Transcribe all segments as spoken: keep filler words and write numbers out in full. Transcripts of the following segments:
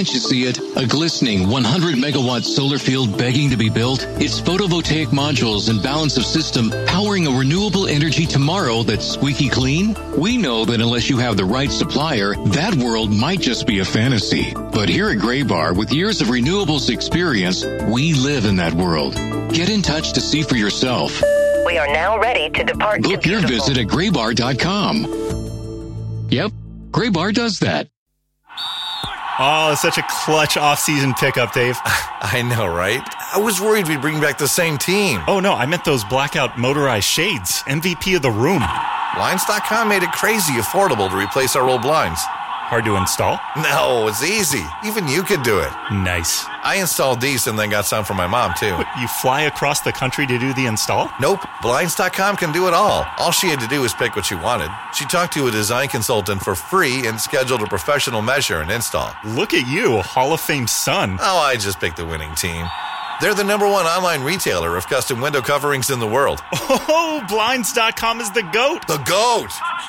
Can't you see it? A glistening one hundred megawatt solar field begging to be built? It's photovoltaic modules and balance of system powering a renewable energy tomorrow that's squeaky clean? We know that unless you have the right supplier, that world might just be a fantasy. But here at Graybar, with years of renewables experience, we live in that world. Get in touch to see for yourself. We are now ready to depart. Book your visit at graybar dot com. Yep, Graybar does that. Oh, it's such a clutch off-season pickup, Dave. I know, right? I was worried we'd bring back the same team. Oh, no, I meant those blackout motorized shades. M V P of the room. Blinds dot com made it crazy affordable to replace our old blinds. Hard to install? No, it's easy. Even you could do it. Nice. I installed these and then got some for my mom, too. What, you fly across the country to do the install? Nope. Blinds dot com can do it all. All she had to do was pick what she wanted. She talked to a design consultant for free and scheduled a professional measure and install. Look at you, Hall of Fame son. Oh, I just picked the winning team. They're the number one online retailer of custom window coverings in the world. Oh, Blinds dot com is the GOAT. The GOAT!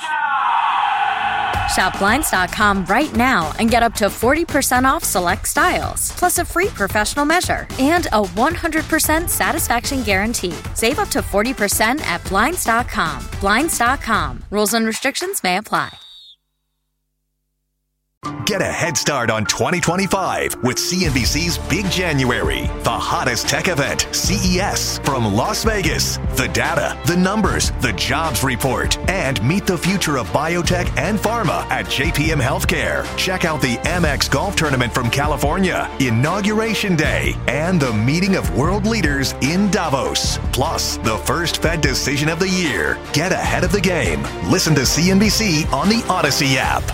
Shop Blinds dot com right now and get up to forty percent off select styles, plus a free professional measure and a one hundred percent satisfaction guarantee. Save up to forty percent at Blinds dot com. Blinds dot com. Rules and restrictions may apply. Get a head start on twenty twenty-five with C N B C's Big January, the hottest tech event, C E S, from Las Vegas. The data, the numbers, the jobs report, and meet the future of biotech and pharma at J P M Healthcare. Check out the M X Golf Tournament from California, Inauguration Day, and the meeting of world leaders in Davos. Plus, the first Fed decision of the year. Get ahead of the game. Listen to C N B C on the Odyssey app.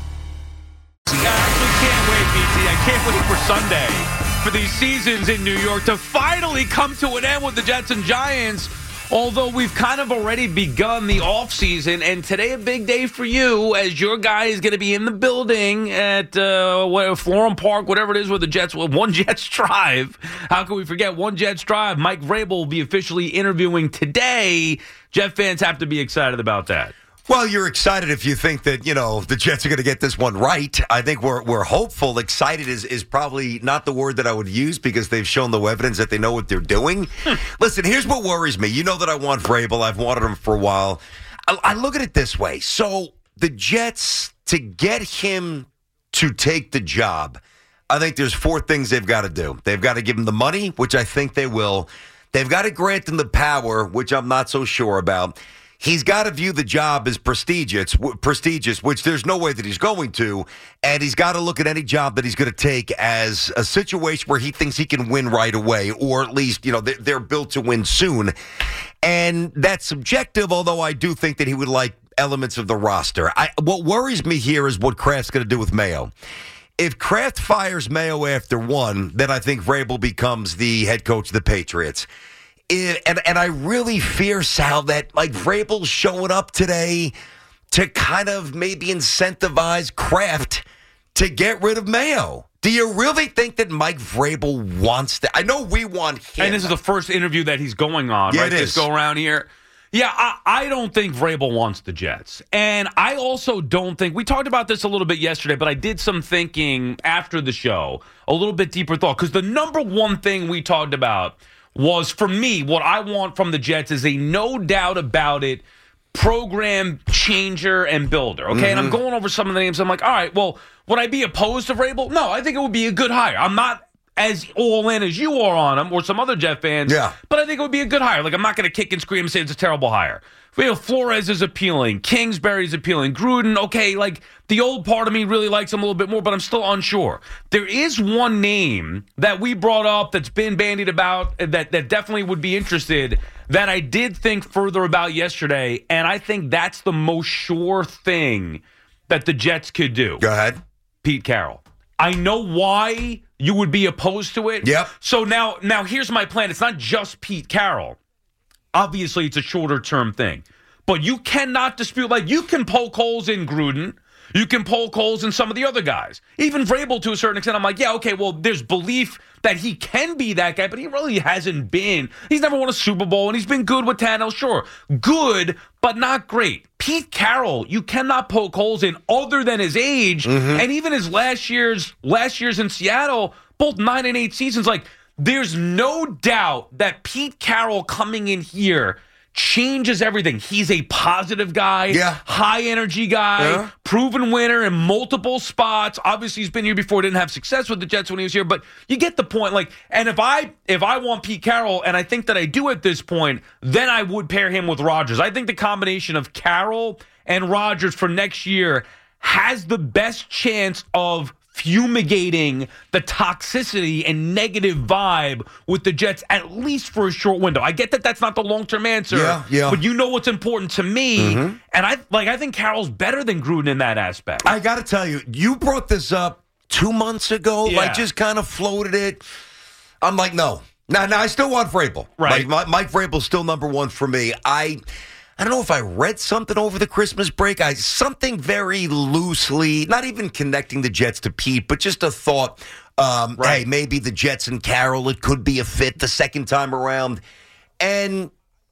I actually can't wait, B T. I can't wait for Sunday for these seasons in New York to finally come to an end with the Jets and Giants, although we've kind of already begun the offseason. And today a big day for you as your guy is going to be in the building at uh, Florham Park, whatever it is, where the Jets, One Jets Drive. How can we forget One Jets Drive? Mike Vrabel will be officially interviewing today. Jet fans have to be excited about that. Well, you're excited if you think that, you know, the Jets are going to get this one right. I think we're we're hopeful. Excited is, is probably not the word that I would use because they've shown the evidence that they know what they're doing. Hmm. Listen, here's what worries me. You know that I want Vrabel. I've wanted him for a while. I, I look at it this way. So the Jets, to get him to take the job, I think there's four things they've got to do. They've got to give him the money, which I think they will. They've got to grant him the power, which I'm not so sure about. He's got to view the job as prestigious, prestigious, which there's no way that he's going to. And he's got to look at any job that he's going to take as a situation where he thinks he can win right away, or at least, you know, they're, they're built to win soon. And that's subjective, although I do think that he would like elements of the roster. I, what worries me here is what Kraft's going to do with Mayo. If Kraft fires Mayo after one, then I think Vrabel becomes the head coach of the Patriots. It, and and I really fear, Sal, that like Vrabel's showing up today to kind of maybe incentivize Kraft to get rid of Mayo. Do you really think that Mike Vrabel wants that? I know we want him. And this is the first interview that he's going on, yeah, right? It This is. go around here. Yeah, I, I don't think Vrabel wants the Jets. And I also don't think, we talked about this a little bit yesterday, but I did some thinking after the show, a little bit deeper thought, because the number one thing we talked about was, for me, what I want from the Jets is a no doubt about it program changer and builder, okay? Mm-hmm. And I'm going over some of the names. I'm like, all right, well, would I be opposed to Vrabel? No, I think it would be a good hire. I'm not as all in as you are on him or some other Jet fans, yeah. But I think it would be a good hire. Like, I'm not going to kick and scream and say it's a terrible hire. We have Flores is appealing. Kingsbury's appealing. Gruden, okay, like the old part of me really likes him a little bit more, but I'm still unsure. There is one name that we brought up that's been bandied about that, that definitely would be interested that I did think further about yesterday, and I think that's the most sure thing that the Jets could do. Go ahead. Pete Carroll. I know why you would be opposed to it. Yep. So now, now here's my plan. It's not just Pete Carroll. Obviously, it's a shorter-term thing. But you cannot dispute, like, you can poke holes in Gruden. You can poke holes in some of the other guys. Even Vrabel, to a certain extent, I'm like, yeah, okay, well, there's belief that he can be that guy, but he really hasn't been. He's never won a Super Bowl, and he's been good with Tannehill, sure. Good, but not great. Pete Carroll, you cannot poke holes in other than his age, mm-hmm. and even his last year's last year's in Seattle, both nine and eight seasons, like, there's no doubt that Pete Carroll coming in here changes everything. He's a positive guy, yeah. high energy guy, yeah. proven winner in multiple spots. Obviously, he's been here before, didn't have success with the Jets when he was here, but you get the point. Like, and if I if I want Pete Carroll, and I think that I do at this point, then I would pair him with Rodgers. I think the combination of Carroll and Rodgers for next year has the best chance of fumigating the toxicity and negative vibe with the Jets, at least for a short window. I get that that's not the long-term answer, yeah, yeah. but you know what's important to me, mm-hmm. and I like. I think Carroll's better than Gruden in that aspect. I got to tell you, you brought this up two months ago. Yeah. Like, just kind of floated it. I'm like, no. Now, now I still want Vrabel. Right. Like, Mike Vrabel's still number one for me. I... I don't know if I read something over the Christmas break. I something very loosely, not even connecting the Jets to Pete, but just a thought. Um, right. Hey, maybe the Jets and Carroll, it could be a fit the second time around, and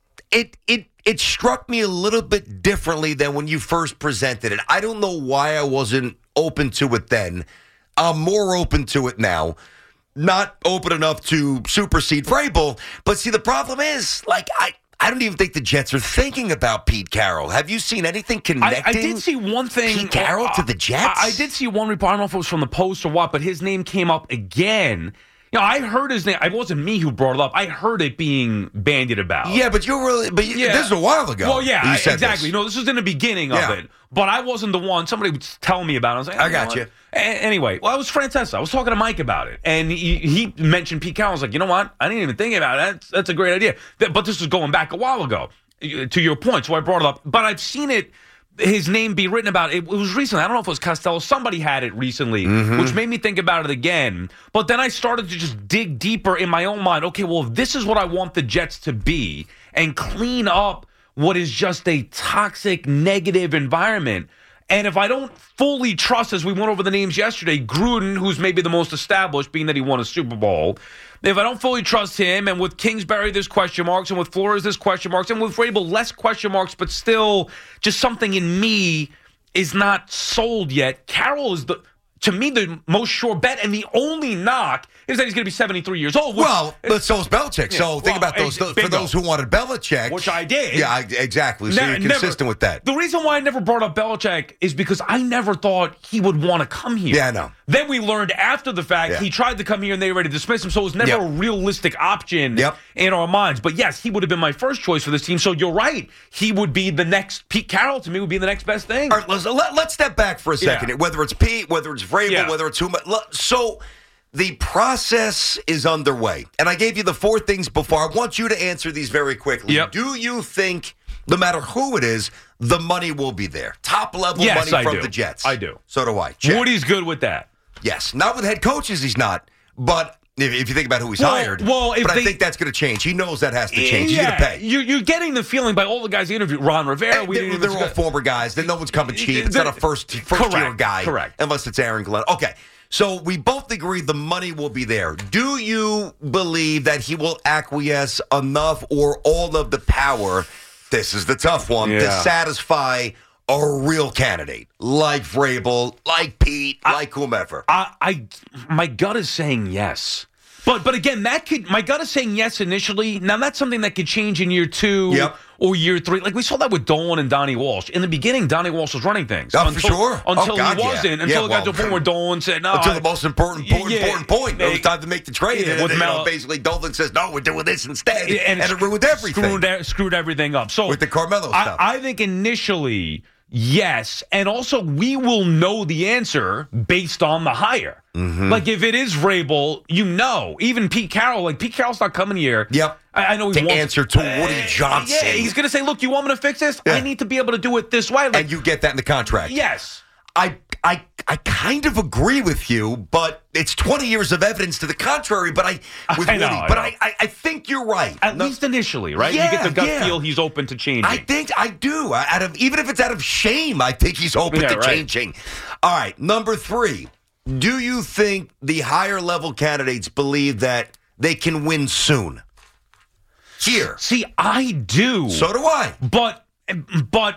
it it it struck me a little bit differently than when you first presented it. I don't know why I wasn't open to it then. I'm more open to it now. Not open enough to supersede Vrabel, but see, the problem is, like I. I don't even think the Jets are thinking about Pete Carroll. Have you seen anything connecting? I, I did see one thing. Pete Carroll uh, to the Jets? I, I did see one report. I don't know if it was from the Post or what, but his name came up again. You know, I heard his name. It wasn't me who brought it up. I heard it being bandied about. Yeah, but you're really. But you, yeah. This is a while ago. Well, yeah, you said exactly. This. No, this was in the beginning yeah. of it. But I wasn't the one. Somebody was telling me about it. I was like, oh, I got you. you. A- anyway, well, I was Francesa. I was talking to Mike about it, and he, he mentioned Pete Carroll. I was like, you know what? I didn't even think about it. That's, that's a great idea. But this was going back a while ago. To your point, so I brought it up. But I've seen it, his name be written about. It, it was recently. I don't know if it was Costello. Somebody had it recently, mm-hmm. which made me think about it again. But then I started to just dig deeper in my own mind. Okay, well, if this is what I want the Jets to be and clean up what is just a toxic, negative environment. And if I don't fully trust, as we went over the names yesterday, Gruden, who's maybe the most established, being that he won a Super Bowl, if I don't fully trust him, and with Kingsbury there's question marks, and with Flores there's question marks, and with Vrabel less question marks, but still just something in me is not sold yet. Carroll is, the, to me, the most sure bet, and the only knock is that he's going to be seventy-three years old. Which, well, but so is Belichick. Yeah, so think well, about those, those for those who wanted Belichick. Which I did. Yeah, exactly. So ne- you're consistent never, with that. The reason why I never brought up Belichick is because I never thought he would want to come here. Yeah, I know. Then we learned after the fact yeah. he tried to come here and they were ready to dismiss him, so it was never yep. a realistic option yep. in our minds. But yes, he would have been my first choice for this team. So you're right. He would be the next, Pete Carroll to me would be the next best thing. All right, let's, let, let's step back for a second. Yeah. Whether it's Pete, whether it's Vrabel, yeah. whether it's who. So the process is underway. And I gave you the four things before. I want you to answer these very quickly. Yep. Do you think, no matter who it is, the money will be there? Top level yes, money I from do. the Jets. I do. So do I. Check. Woody's good with that. Yes. Not with head coaches, he's not. But if, if you think about who he's well, hired. Well, if but they, I think that's going to change. He knows that has to change. He's yeah, going to pay. You're, you're getting the feeling by all the guys he interviewed. Ron Rivera. We they're they're all former guys. That no one's coming cheap. It's not a first, first correct, year guy. Correct. Unless it's Aaron Glenn. Okay. So we both agree the money will be there. Do you believe that he will acquiesce enough or all of the power, this is the tough one, yeah. to satisfy a real candidate like Vrabel, like Pete, I, like whomever? I, I, my gut is saying yes. But but again, that could my gut is saying yes initially. Now that's something that could change in year two yep. or year three. Like we saw that with Dolan and Donnie Walsh. In the beginning, Donnie Walsh was running things. Oh, until, for sure. Until oh, God, he wasn't. Yeah. Until yeah, it got well, to a point where Dolan said no. Until I, the most important important, yeah, important point. They, it was time to make the trade. Yeah, and with then, Mel, you know, basically Dolan says, no, we're doing this instead. And, and it ruined everything. Screwed, screwed everything up. So with the Carmelo stuff. I, I think initially, yes. And also we will know the answer based on the hire. Mm-hmm. Like, if it is Vrabel, you know. Even Pete Carroll, like, Pete Carroll's not coming here. Yep. I, I know he to wants answer to Woody Johnson. Yeah, he's going to say, look, you want me to fix this? Yeah. I need to be able to do it this way. Like, and you get that in the contract. Yes. I I I kind of agree with you, but it's twenty years of evidence to the contrary. But I, with I know, Woody, I but know. I, I, I think you're right. At No- least initially, right? Yeah, you get the gut yeah. feel he's open to changing. I think I do. I- Out of even if it's out of shame, I think he's open Yeah, to right. changing. All right, number three. Do you think the higher level candidates believe that they can win soon? Here. See, I do. So do I. But, but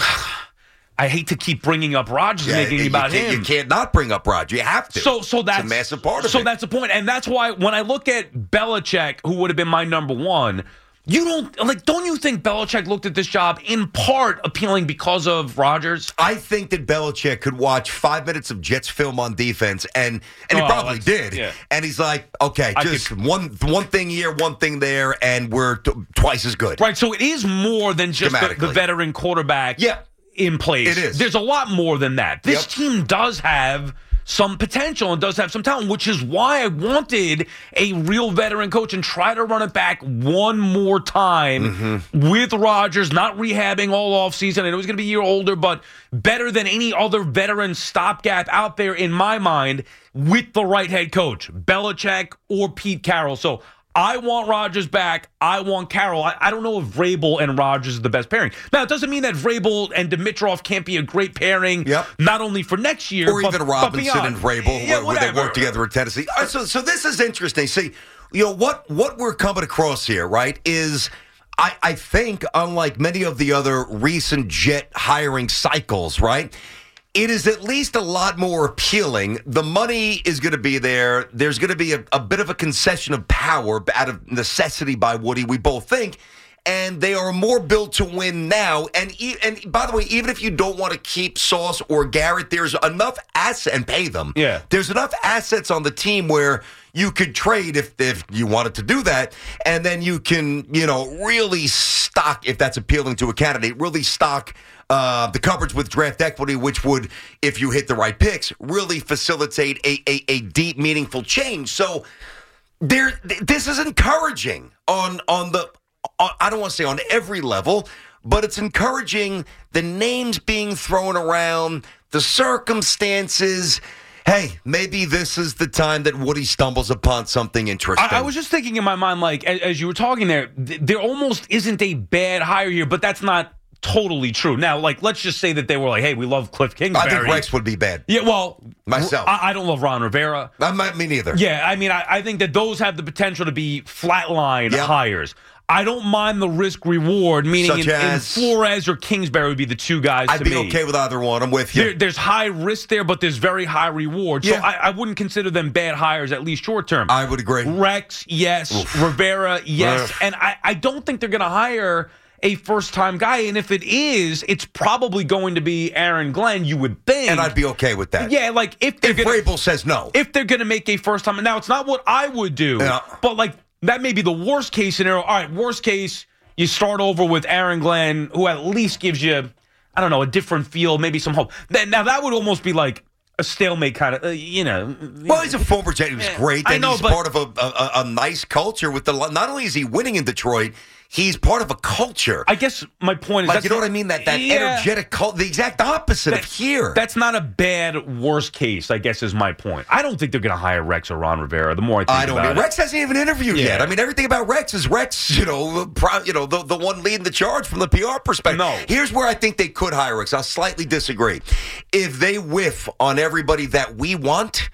I hate to keep bringing up Rodgers, Yeah, making you about can't, him. You can't not bring up Roger. You have to. So, so that's it's a massive part of so it. that's the point, and that's why when I look at Belichick, who would have been my number one, you don't like. Don't you think Belichick looked at this job in part appealing because of Rodgers? I think that Belichick could watch five minutes of Jets film on defense, and and he Oh, probably that's- did. yeah. And he's like, okay, I just could- one one thing here, one thing there, and we're t- twice as good. Right. So it is more than just the, the Schematically. veteran quarterback. Yeah. In place. It is. There's a lot more than that. This Yep. team does have some potential and does have some talent, which is why I wanted a real veteran coach and try to run it back one more time Mm-hmm. with Rodgers, not rehabbing all offseason. I know he's going to be a year older, but better than any other veteran stopgap out there in my mind with the right head coach, Belichick or Pete Carroll. So I want Rodgers back. I want Carroll. I, I don't know if Vrabel and Rodgers is the best pairing. Now, it doesn't mean that Vrabel and Dimitrov can't be a great pairing, Yep. not only for next year, Or but, even but Robinson beyond. and Vrabel, Yeah, where, where they whatever. work together in Tennessee. All right, so, so this is interesting. See, you know what what we're coming across here, right? Is I, I think, unlike many of the other recent Jet hiring cycles, right? It is at least a lot more appealing. The money is going to be there. There's going to be a, a bit of a concession of power out of necessity by Woody, we both think. And they are more built to win now. And e- and by the way, even if you don't want to keep Sauce or Garrett, there's enough assets and pay them. Yeah. There's enough assets on the team where you could trade if if you wanted to do that, and then you can, you know, really stock, if that's appealing to a candidate, really stock uh, the coverage with draft equity, which would, if you hit the right picks, really facilitate a a, a deep, meaningful change. So there, th- this is encouraging on on the. On, I don't want to say on every level, but it's encouraging the names being thrown around, the circumstances. Hey, maybe this is the time that Woody stumbles upon something interesting. I, I was just thinking in my mind, like, as, as you were talking there, th- there almost isn't a bad hire here, but that's not totally true. Now, like, let's just say that they were like, hey, we love Cliff Kingsbury. I think Rex would be bad. Yeah, well, Myself. I, I don't love Ron Rivera. I might, me neither. Yeah, I mean, I, I think that those have the potential to be flatline Yeah. hires. I don't mind the risk reward, meaning Such in, in as- Flores or Kingsbury would be the two guys I'd to be me. okay with either one. I'm with you. There, there's high risk there, but there's very high reward. So Yeah. I, I wouldn't consider them bad hires, at least short term. I would agree. Rex, yes. Rivera, yes. Ugh. And I, I don't think they're going to hire a first-time guy. And if it is, it's probably going to be Aaron Glenn, you would think. And I'd be okay with that. Yeah, like if they're If gonna, Vrabel says no. if they're going to make a first-time. Now, it's not what I would do, Yeah. but like that may be the worst-case scenario. All right, worst case, you start over with Aaron Glenn, who at least gives you, I don't know, a different feel, maybe some hope. Then, now, that would almost be like a stalemate kind of, uh, you know. Well, he's a former Jet. He was Yeah, great. I And know, he's but- part of a, a, a nice culture with the. Not only is he winning in Detroit, he's part of a culture. I guess my point is, like, that's you know not- what I mean? That that Yeah. energetic cult, the exact opposite That- of here. That's not a bad worst case, I guess, is my point. I don't think they're going to hire Rex or Ron Rivera. The more I think I don't about know. it. Rex hasn't even interviewed Yeah. yet. I mean, everything about Rex is Rex, you know, pro, you know, the, the one leading the charge from the P R perspective. No. Here's where I think they could hire Rex. I'll slightly disagree. If they whiff on everybody that we want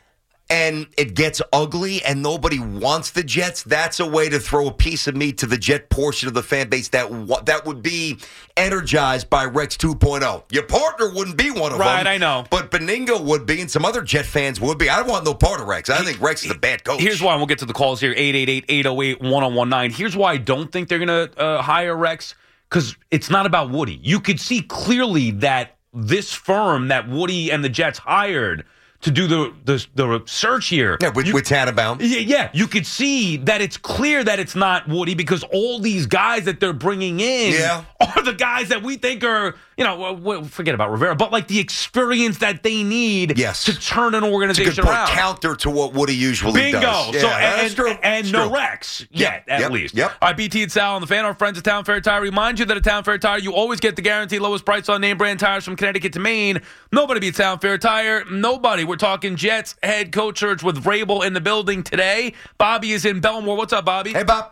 and it gets ugly and nobody wants the Jets, that's a way to throw a piece of meat to the Jet portion of the fan base that wa- that would be energized by Rex two point oh. Your partner wouldn't be one of them. Right, I know. But Beningo would be, and some other Jet fans would be. I don't want no part of Rex. I think Rex is a bad coach. Here's why, and we'll get to the calls here, eight eight eight, eight oh eight, one oh one nine. Here's why I don't think they're going to uh, hire Rex, because it's not about Woody. You could see clearly that this firm that Woody and the Jets hired to do the the, the search here. Yeah, with, you, with Tannenbaum. Yeah, yeah, you could see that it's clear that it's not Woody because all these guys that they're bringing in Yeah. are the guys that we think are you know, well, forget about Rivera, but like the experience that they need yes. to turn an organization it's a good point. around. Counter to what Woody usually Bingo. does. Bingo. So, yeah, and, true. and no true. Rex yet, at yep. least. Yep. All right, B T and Sal on the Fan, our friends at Town Fair Tire. Remind you that at Town Fair Tire, you always get the guaranteed lowest price on name brand tires from Connecticut to Maine. Nobody beats Town Fair Tire. Nobody. We're talking Jets head coach search with Vrabel in the building today. Bobby is in Belmore. What's up, Bobby? Hey, Bob.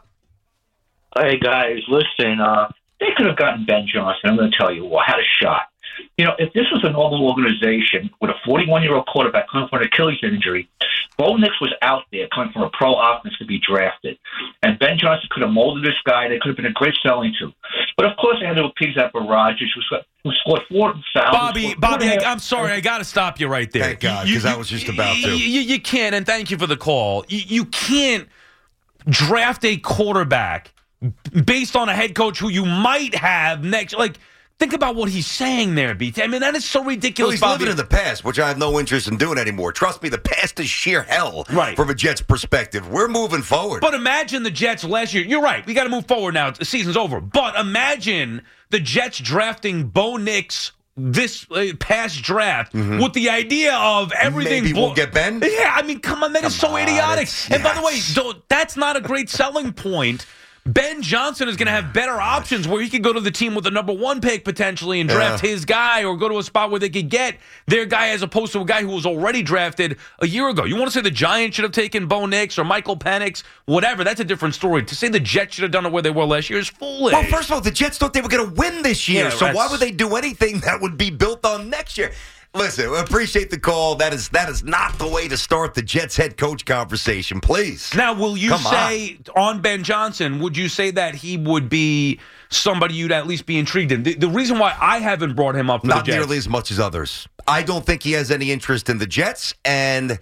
Hey, guys, listen, uh, they could have gotten Ben Johnson. I'm going to tell you what, had a shot. You know, if this was a normal organization with a forty-one-year-old quarterback coming from an Achilles injury, Bo Nix was out there coming from a pro offense to be drafted. And Ben Johnson could have molded this guy. They could have been a great selling to. But, of course, they had to appease that barrage, who, who scored four fouls. Bobby, Bobby, I, I'm sorry. I got to stop you right there. Thank God, because I was just about to. You, you, you can't, and thank you for the call. You, you can't draft a quarterback based on a head coach who you might have next. Like, think about what he's saying there, B T. I mean, that is so ridiculous, well, he's Bobby. living in the past, which I have no interest in doing anymore. Trust me, the past is sheer hell right. from a Jets perspective. We're moving forward. But imagine the Jets last year. You're right. We got to move forward now. The season's over. But imagine the Jets drafting Bo Nix this uh, past draft mm-hmm. with the idea of everything. Maybe we'll get Ben? Yeah, I mean, come on, that come is so on, idiotic. And yes. by the way, don't, that's not a great selling point. Ben Johnson is going to have better options where he could go to the team with the number one pick potentially and draft yeah. his guy, or go to a spot where they could get their guy as opposed to a guy who was already drafted a year ago. You want to say the Giants should have taken Bo Nix or Michael Penix, whatever, that's a different story. To say the Jets should have done it where they were last year is foolish. Well, first of all, the Jets thought they were going to win this year, Yeah, so why would they do anything that would be built on next year? Listen, we appreciate the call. That is that is not the way to start the Jets head coach conversation, please. Now, will you Come say on. on Ben Johnson, would you say that he would be somebody you'd at least be intrigued in? The, the reason why I haven't brought him up for Not the Jets. nearly as much as others. I don't think he has any interest in the Jets, and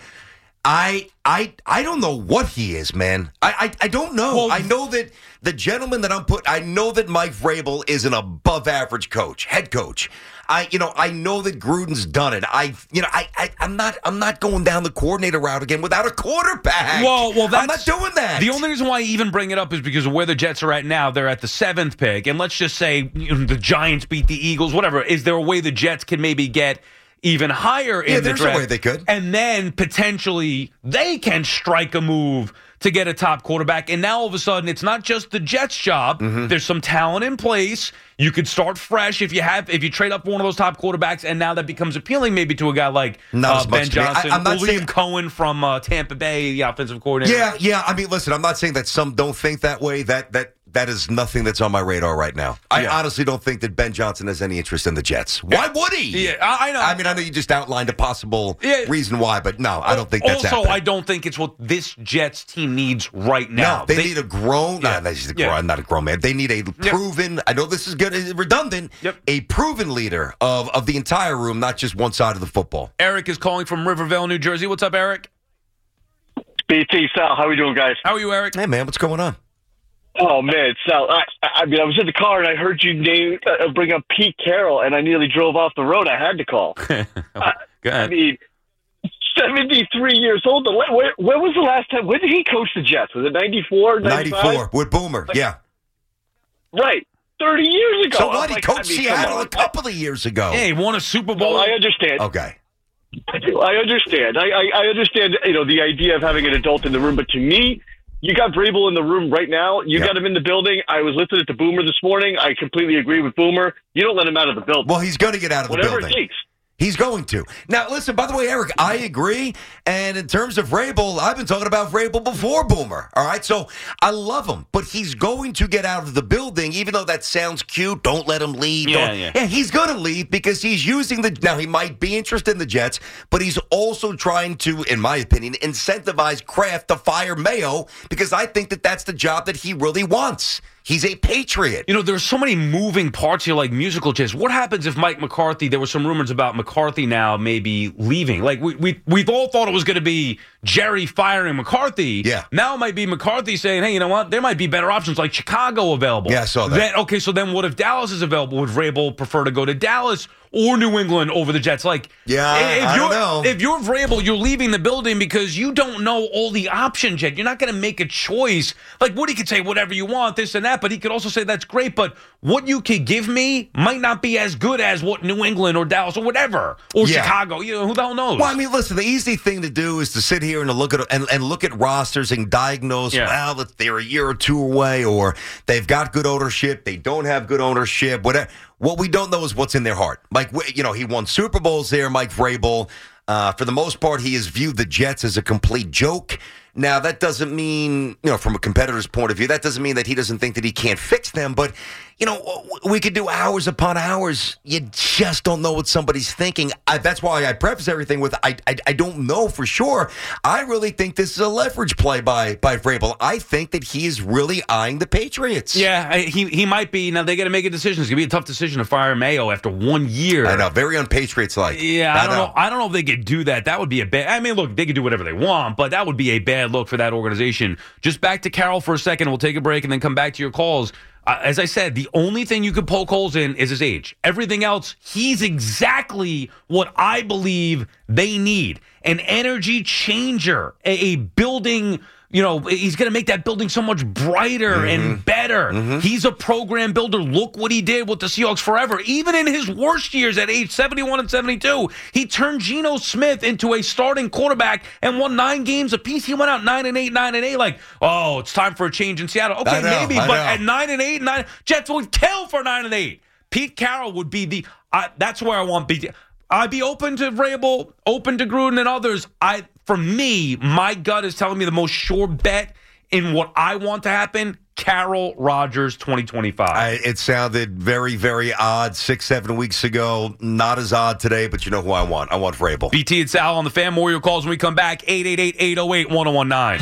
I I I don't know what he is, man. I I, I don't know. Well, I know that the gentleman that I'm put I know that Mike Vrabel is an above average coach, head coach. I, you know, I know that Gruden's done it. I, you know, I, I, I'm not, I'm not going down the coordinator route again without a quarterback. Well, well, that's, I'm not doing that. The only reason why I even bring it up is because of where the Jets are at now. They're at the seventh pick, and let's just say you know, the Giants beat the Eagles. Whatever. Is there a way the Jets can maybe get even higher in yeah, the there's draft? a way they could, and then potentially they can strike a move to get a top quarterback. And now all of a sudden, it's not just the Jets' job. Mm-hmm. There's some talent in place. You could start fresh if you have if you trade up for one of those top quarterbacks, and now that becomes appealing maybe to a guy like uh, Ben Johnson, I, I'm not Liam saying, Cohen from uh, Tampa Bay, the offensive coordinator. Yeah, yeah. I mean, listen, I'm not saying that some don't think that way. That that that is nothing that's on my radar right now. I yeah. honestly don't think that Ben Johnson has any interest in the Jets. Why would he? Yeah, I, I know. I mean, I know you just outlined a possible yeah. reason why, but no, I don't think that's also, happening. I don't think it's what this Jets team needs right now. No, they, they need a grown, yeah. nah, a grown yeah. not a grown man. They need a proven, yep. I know this is good, redundant, yep. a proven leader of, of the entire room, not just one side of the football. Eric is calling from Rivervale, New Jersey. What's up, Eric? B T, Sal, how are we doing, guys? How are you, Eric? Hey, man, what's going on? Oh, man, Sal, I, I mean, I was in the car and I heard you name, uh, bring up Pete Carroll, and I nearly drove off the road. I had to call. oh, I, go ahead. I mean, seventy-three years old. Where, where was the last time? When did he coach the Jets? Was it ninety-four, ninety-five? ninety-four, with Boomer, like, yeah. Right. thirty years ago. So what? He like, coached I mean, Seattle a couple of years ago. Yeah, he won a Super Bowl. No, I understand. Okay. I understand. I, I, I understand, you know, the idea of having an adult in the room, but to me, you got Vrabel in the room right now. You yep. got him in the building. I was listening to Boomer this morning. I completely agree with Boomer. You don't let him out of the building. Well, he's going to get out of the Whatever building. Whatever it takes. He's going to. Now, listen, by the way, Eric, I agree. And in terms of Vrabel, I've been talking about Vrabel before Boomer. All right? So I love him. But he's going to get out of the building, even though that sounds cute. Don't let him leave. Yeah, yeah. yeah, he's going to leave because he's using the. Now, he might be interested in the Jets, but he's also trying to, in my opinion, incentivize Kraft to fire Mayo because I think that that's the job that he really wants. He's a Patriot. You know, there's so many moving parts here, like musical chairs. What happens if Mike McCarthy, there were some rumors about McCarthy now maybe leaving. Like, we, we, we've all thought it was going to be Jerry firing McCarthy. Yeah. Now it might be McCarthy saying, hey, you know what? There might be better options like Chicago available. Yeah, I saw that. Then, okay, so then what if Dallas is available? Would Vrabel prefer to go to Dallas? or New England over the Jets. Like, yeah, if I you're, don't know. If you're Vrabel, you're leaving the building because you don't know all the options yet. You're not going to make a choice. Like, Woody could say whatever you want, this and that, but he could also say that's great, but what you could give me might not be as good as what New England or Dallas or whatever, or Yeah. Chicago. You know, who the hell knows? Well, I mean, listen, the easy thing to do is to sit here and look at and, and look at rosters and diagnose, Yeah. well, that they're a year or two away, or they've got good ownership, they don't have good ownership, whatever. What we don't know is what's in their heart. Like, you know, he won Super Bowls there, Mike Vrabel. Uh, for the most part, he has viewed the Jets as a complete joke. Now, that doesn't mean, you know, from a competitor's point of view, that doesn't mean that he doesn't think that he can't fix them. But, you know, we could do hours upon hours. You just don't know what somebody's thinking. I, that's why I preface everything with, I, I I don't know for sure. I really think this is a leverage play by, by Vrabel. I think that he is really eyeing the Patriots. Yeah, I, he he might be. Now, they got to make a decision. It's going to be a tough decision to fire Mayo after one year. I know, very un-Patriots-like. Yeah, I, I don't know. know. I don't know if they could do that. That would be a bad. I mean, look, they could do whatever they want, but that would be a bad look for that organization. Just back to Carroll for a second. We'll take a break and then come back to your calls. Uh, as I said, the only thing you could poke holes in is his age. Everything else, he's exactly what I believe they need. An energy changer, a, a building. You know, he's going to make that building so much brighter mm-hmm. and better. Mm-hmm. He's a program builder. Look what he did with the Seahawks forever. Even in his worst years at age seventy-one and seventy-two, he turned Geno Smith into a starting quarterback and won nine games apiece. He went out nine and eight, nine and eight. Like, oh, it's time for a change in Seattle. Okay, know, maybe, I but know. at nine and eight, nine, Jets would kill for nine and eight. Pete Carroll would be the. Uh, that's where I want B T. I'd be open to Vrabel, open to Gruden and others. I. For me, my gut is telling me the most sure bet in what I want to happen, Carroll Rodgers twenty twenty-five. I, it sounded very, very odd six, seven weeks ago. Not as odd today, but you know who I want. I want Vrabel. B T and Sal on the Fan. More your calls when we come back. eight eight eight, eight oh eight, one oh one nine.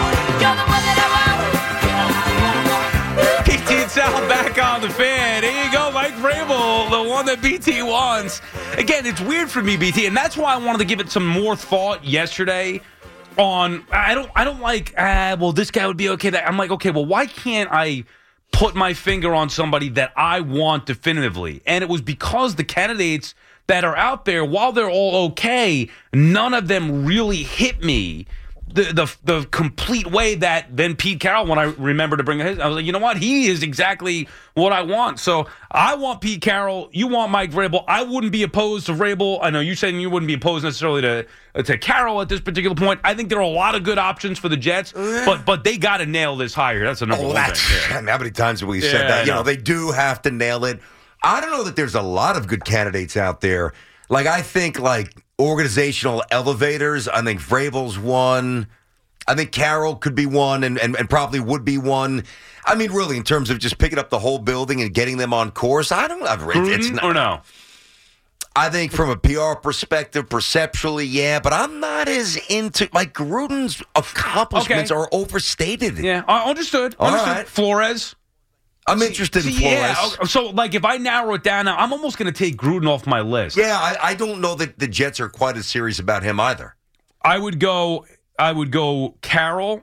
B T and Sal back on the Fan. There you go, Mike Vrabel, the one that B T wants. Again, it's weird for me, B T, and that's why I wanted to give it some more thought yesterday on, I don't I don't like, ah, well, this guy would be okay. That I'm like, okay, well, why can't I put my finger on somebody that I want definitively? And it was because the candidates that are out there, while they're all okay, none of them really hit me the the the complete way that then Pete Carroll, when I remember to bring his, I was like, you know what? He is exactly what I want. So I want Pete Carroll. You want Mike Vrabel. I wouldn't be opposed to Vrabel. I know you said you wouldn't be opposed necessarily to to Carroll at this particular point. I think there are a lot of good options for the Jets, but but they got to nail this hire. That's a number Oh, one that's, thing. how many times have we Yeah, said that? I You know. know, they do have to nail it. I don't know that there's a lot of good candidates out there. Like, I think, like, organizational elevators, I think Vrabel's one. I think Carroll could be one and, and, and probably would be one. I mean, really, in terms of just picking up the whole building and getting them on course, I don't know. It's Gruden not, or no? I think from a P R perspective, perceptually, yeah, but I'm not as into, like, Gruden's accomplishments Okay. are overstated. Yeah, uh, understood. All understood. right. Flores. I'm interested in See, Flores. yeah, okay, so like if I narrow it down now, I'm almost going to take Gruden off my list. Yeah, I, I don't know that the Jets are quite as serious about him either. I would go. I would go Carroll.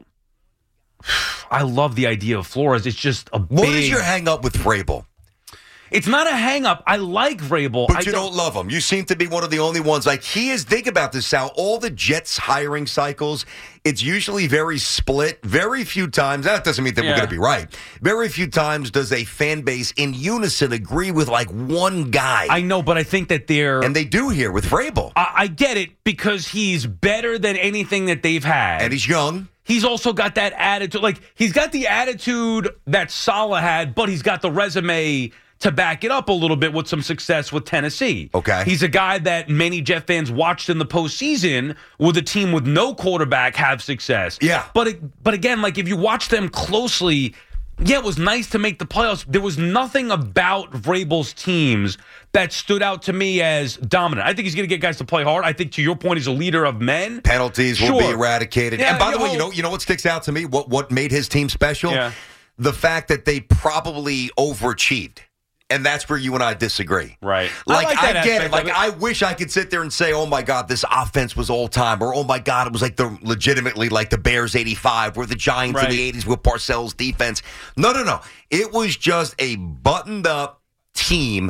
I love the idea of Flores. It's just a What big. is your hang up with Vrabel? It's not a hang up. I like Vrabel. But I you don't, love him. You seem to be one of the only ones. Like, he is, think about this, Sal. All the Jets hiring cycles, it's usually very split. Very few times, that doesn't mean that Yeah. we're going to be right. Very few times does a fan base in unison agree with, like, one guy. I know, but I think that they're. and they do here with Vrabel. I, I get it because he's better than anything that they've had. And he's young. He's also got that attitude. Like, he's got the attitude that Saleh had, but he's got the resume to back it up a little bit with some success with Tennessee. Okay. He's a guy that many Jet fans watched in the postseason with a team with no quarterback have success. Yeah. But it, but again, like if you watch them closely, yeah, it was nice to make the playoffs. There was nothing about Vrabel's teams that stood out to me as dominant. I think he's going to get guys to play hard. I think, to your point, he's a leader of men. Penalties will be Sure. eradicated. Yeah, and by the you way, you know- know, you know what sticks out to me? What what made his team special? Yeah. The fact that they probably overachieved. And that's where you and I disagree. Right. Like, I like I, that get aspect it. Like, of it. I wish I could sit there and say, oh, my God, this offense was all time. Or, oh, my God, it was like the legitimately like the Bears eighty-five or the Giants Right. in the eighties with Parcells' defense. No, no, no. It was just a buttoned up team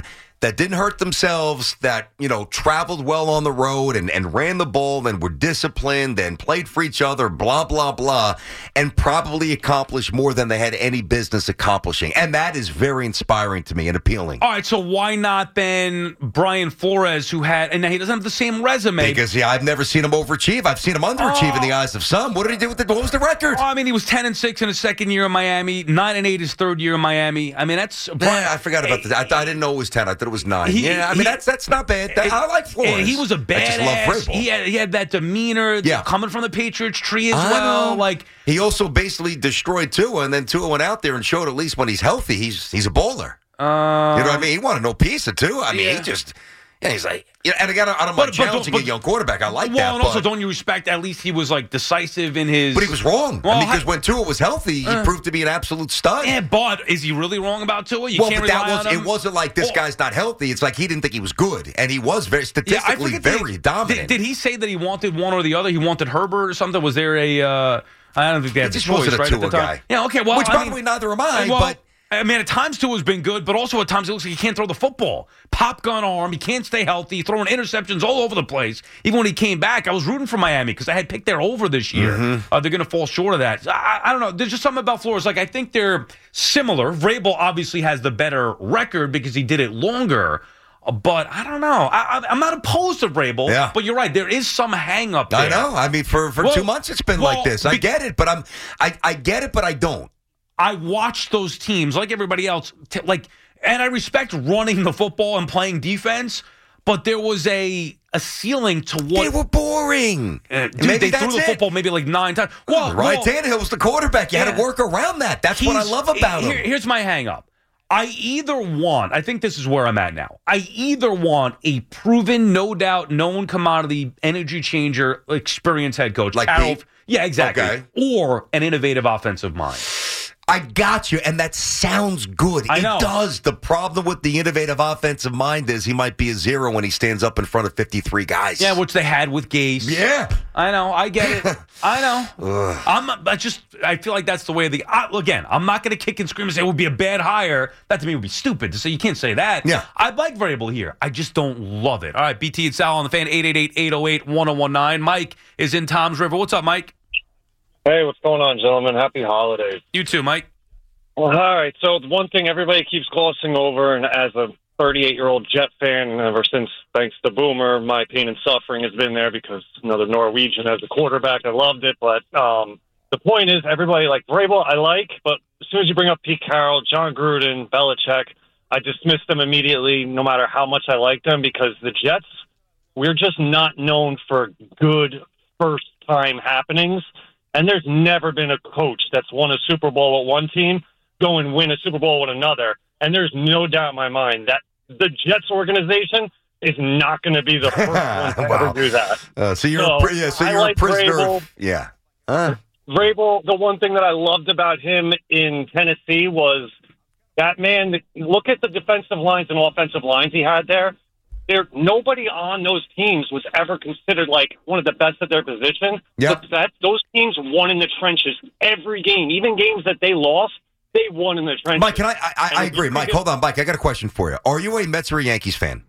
that didn't hurt themselves, that, you know, traveled well on the road and, and ran the ball and were disciplined and played for each other, blah, blah, blah, and probably accomplished more than they had any business accomplishing. And that is very inspiring to me and appealing. All right, so why not then Brian Flores, who had, and he doesn't have the same resume. Because, yeah, I've never seen him overachieve. I've seen him underachieve oh. in the eyes of some. What did he do with the, what was the record? Oh, I mean, he was ten and six in his second year in Miami, nine and eight his third year in Miami. I mean, that's. Brian, yeah, I forgot about that. I, I didn't know it was ten. I thought it was nine. He, yeah, I mean, he, that's that's not bad. That, I like Flores. He was a badass. I just love Vrabel. He had, he had that demeanor yeah. coming from the Patriots tree as I well. Know. Like he also basically destroyed Tua, and then Tua went out there and showed at least when he's healthy, he's he's a bowler. Um, you know what I mean? He wanted no piece of Tua. I mean, yeah. he just. Yeah, he's like, yeah, and again, I don't mind challenging but, but, a young quarterback. I like well, that. And but, also, don't you respect? At least he was like decisive in his. But he was wrong. Well, I mean, because when Tua was healthy, he uh, proved to be an absolute stud. Yeah, but is he really wrong about Tua? You well, can't but that rely was on him. It wasn't like this well, guy's not healthy. It's like he didn't think he was good, and he was very statistically yeah, very he, dominant. Did, did he say that he wanted one or the other? He wanted Herbert or something? Was there a? Uh, I don't think they had the choice wasn't a right Tua at the time. Guy. Yeah, okay. Well, which I by the mean, way, neither am I. Well, but. I mean, at times Tua's been good, but also at times it looks like he can't throw the football. Pop gun arm, he can't stay healthy, throwing interceptions all over the place. Even when he came back, I was rooting for Miami because I had picked their over this year. Mm-hmm. Uh, they're going to fall short of that. I, I don't know. There's just something about Flores. Like, I think they're similar. Vrabel obviously has the better record because he did it longer. But I don't know. I, I'm not opposed to Vrabel, yeah. but you're right. There is some hang up there. I know. I mean, for, for well, two months it's been well, like this. I be- get it, but I'm I, I get it, but I don't. I watched those teams like everybody else, t- like, and I respect running the football and playing defense, but there was a a ceiling to what they were boring. Uh, dude, maybe they threw the it. football maybe like nine times. Well, Ryan well, Tannehill was the quarterback. You yeah. had to work around that. That's what I love about here, him. Here's my hang up. I either want, I think this is where I'm at now. I either want a proven, no doubt, known commodity energy changer experienced head coach. Like Carroll, Pete? Yeah, exactly. Okay. Or an innovative offensive mind. I got you, and that sounds good. I know. It does. The problem with the innovative offensive mind is he might be a zero when he stands up in front of fifty-three guys. Yeah, which they had with Gase. Yeah. I know. I get it. I know. I'm I just, I feel like that's the way the, I, again, I'm not going to kick and scream and say it would be a bad hire. That to me would be stupid to say. You can't say that. Yeah. I like Vrabel here. I just don't love it. All right, B T and Sal on the Fan, eight eight eight, eight oh eight, one oh one nine. Mike is in Tom's River. What's up, Mike? Hey, what's going on, gentlemen? Happy holidays. You too, Mike. Well, all right. So the one thing everybody keeps glossing over, and as a thirty-eight-year-old Jet fan, ever since, thanks to Boomer, my pain and suffering has been there because another Norwegian as a quarterback, I loved it. But um, the point is, everybody like Vrabel, I like, but as soon as you bring up Pete Carroll, John Gruden, Belichick, I dismiss them immediately, no matter how much I like them, because the Jets, we're just not known for good first-time happenings. And there's never been a coach that's won a Super Bowl with one team go and win a Super Bowl with another. And there's no doubt in my mind that the Jets organization is not going to be the first one to wow. ever do that. Uh, so you're, so, a, pri- yeah, so you're like a prisoner. Vrabel. Of, yeah. Uh. Vrabel, the one thing that I loved about him in Tennessee was that man, look at the defensive lines and offensive lines he had there. There, nobody on those teams was ever considered like one of the best at their position. Yep. That those teams won in the trenches every game, even games that they lost, they won in the trenches. Mike, can I? I, I agree. Mike, hold on, Mike. I got a question for you. Are you a Mets or a Yankees fan?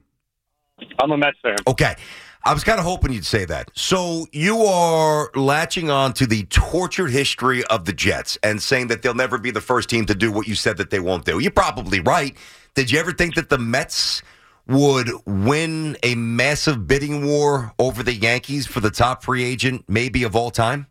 I'm a Mets fan. Okay. I was kind of hoping you'd say that. So you are latching on to the tortured history of the Jets and saying that they'll never be the first team to do what you said that they won't do. You're probably right. Did you ever think that the Mets would win a massive bidding war over the Yankees for the top free agent, maybe of all time?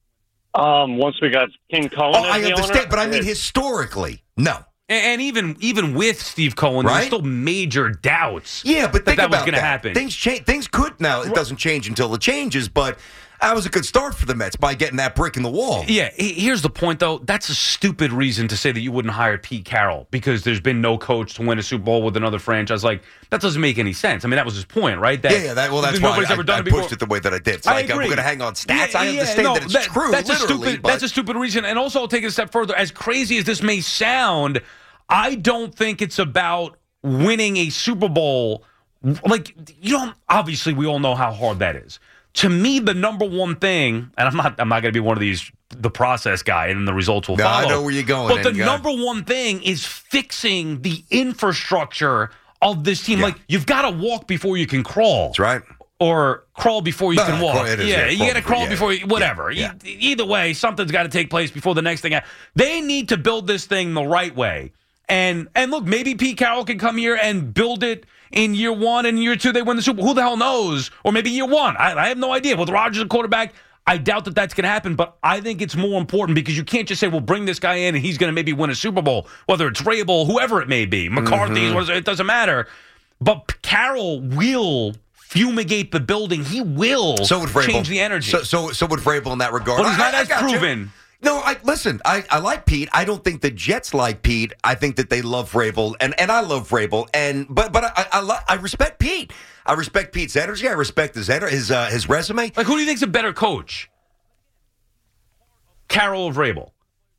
Um, once we got King Cohen. Oh, I as the understand, owner, but I mean historically, no. And, and even even with Steve Cohen, right? there's still major doubts. Yeah, but think that, that about was going to that. happen. Things change. Things could now. It doesn't change until it changes, but. That was a good start for the Mets by getting that brick in the wall. Yeah, here's the point, though. That's a stupid reason to say that you wouldn't hire Pete Carroll because there's been no coach to win a Super Bowl with another franchise. Like, that doesn't make any sense. I mean, that was his point, right? That yeah, yeah. That, well, that's why I, ever done I, I it before. pushed it the way that I did. It's I like, agree. I'm going to hang on stats. Yeah, I understand yeah, no, that it's that, true, that's literally. A stupid, but... That's a stupid reason. And also, I'll take it a step further. As crazy as this may sound, I don't think it's about winning a Super Bowl. Like, you don't, obviously, we all know how hard that is. To me, the number one thing, and I'm not I'm not going to be one of these, the process guy, and the results will no, follow. I know where you're going. But the number one thing is fixing the infrastructure of this team. Yeah. Like, you've got to walk before you can crawl. That's right. Or crawl before you No, can no, walk. it is, yeah, yeah, you crawl got to crawl before- before yeah, you, whatever. yeah. E- either way, something's got to take place before the next thing. ha- They need to build this thing the right way. And and look, maybe Pete Carroll can come here and build it in year one, and year two they win the Super Bowl. Who the hell knows? Or maybe year one. I, I have no idea. With Rodgers a quarterback, I doubt that that's going to happen, but I think it's more important because you can't just say, well, bring this guy in and he's going to maybe win a Super Bowl, whether it's Vrabel, whoever it may be, McCarthy, Mm-hmm. it doesn't matter. But Carroll will fumigate the building. He will So would Vrabel. change the energy. So, so, so would Vrabel in that regard. But he's not I- I as got you. proven. No, I listen. I, I like Pete. I don't think the Jets like Pete. I think that they love Vrabel, and, and I love Vrabel. And but but I I, lo- I respect Pete. I respect Pete's energy. I respect his ener- his uh, his resume. Like, who do you think's a better coach? Carroll or Vrabel?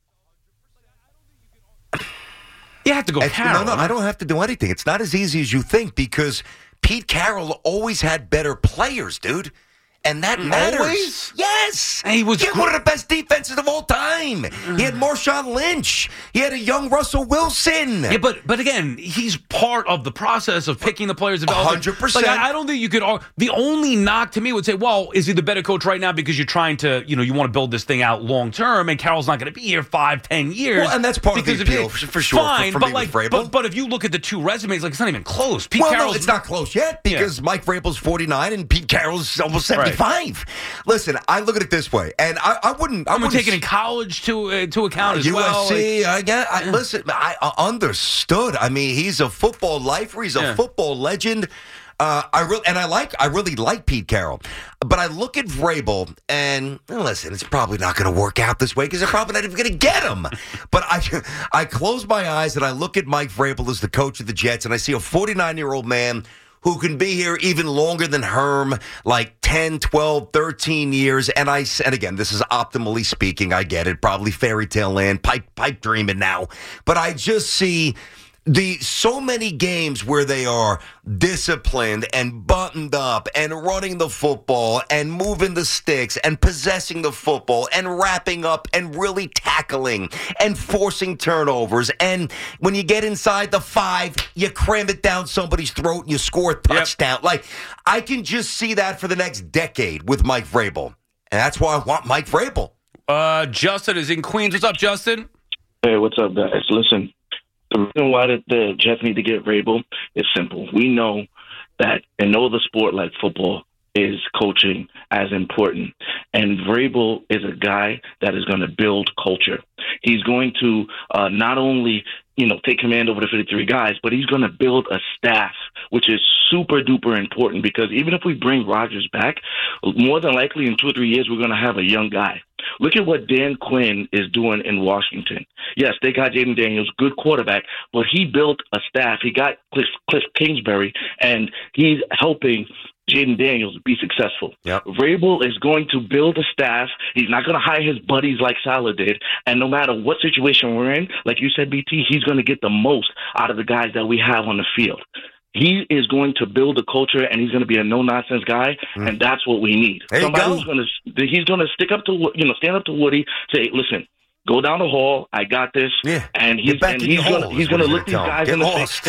You have to go It's- Carroll. No, no, I don't have to do anything. It's not as easy as you think because Pete Carroll always had better players, dude. And that matters. Always? Yes. And he was had gr- one of the best defenses of all time. He had Marshawn Lynch. He had a young Russell Wilson. Yeah, but but again, he's part of the process of picking the players. one hundred percent. Like, I, I don't think you could. ar- The only knock to me would say, well, is he the better coach right now because you're trying to, you know, you want to build this thing out long term, and Carroll's not going to be here five, ten years. Well, and that's part of the because if you- appeal, for- for sure, for- Fine, for but me like, with Vrabel. but, but if you look at the two resumes, like it's not even close. Pete well, Carroll's no, it's not close yet because Mike Vrabel's forty-nine and Pete Carroll's almost Right. seventy-five. Listen, I look at it this way, and I, I wouldn't. I I'm wouldn't taking in college to uh, to account as U S C, well. Like, I get. I, listen, I, I understood. I mean, he's a football lifer. He's a Yeah. football legend. Uh, I really and I like. I really like Pete Carroll, but I look at Vrabel and listen. It's probably not going to work out this way because they're probably not even going to get him. But I, I close my eyes and I look at Mike Vrabel as the coach of the Jets, and I see a forty-nine-year-old man who can be here even longer than Herm, like ten, twelve, thirteen years. And I and again, this is optimally speaking. I get it. Probably fairy tale land, pipe pipe dreaming now. But I just see the so many games where they are disciplined and buttoned up and running the football and moving the sticks and possessing the football and wrapping up and really tackling and forcing turnovers. And when you get inside the five, you cram it down somebody's throat and you score a touchdown. Like, I can just see that for the next decade with Mike Vrabel. And that's why I want Mike Vrabel. Uh, Justin is in Queens. What's up, Justin? Hey, what's up, guys? Listen, the reason why the, the Jets need to get Vrabel is simple. We know that in no other sport like football is coaching as important. And Vrabel is a guy that is going to build culture. He's going to uh, not only, you know, take command over the fifty-three guys, but he's going to build a staff, which is super duper important because even if we bring Rodgers back, more than likely in two or three years, we're going to have a young guy. Look at what Dan Quinn is doing in Washington. Yes, they got Jaden Daniels, good quarterback, but he built a staff. He got Cliff, Cliff Kingsbury, and he's helping Jaden Daniels be successful. Yep. Vrabel is going to build a staff. He's not going to hire his buddies like Salah did. And no matter what situation we're in, like you said, B T, he's going to get the most out of the guys that we have on the field. He is going to build a culture, and he's going to be a no-nonsense guy, mm. and that's what we need. There Somebody you go. who's going to he's going to stick up to you know stand up to Woody, say, listen. Go down the hall. I got this. Yeah. And he's back and in he's your gonna hole, he's is what gonna he's look these gonna tell guys him. in the Get lost.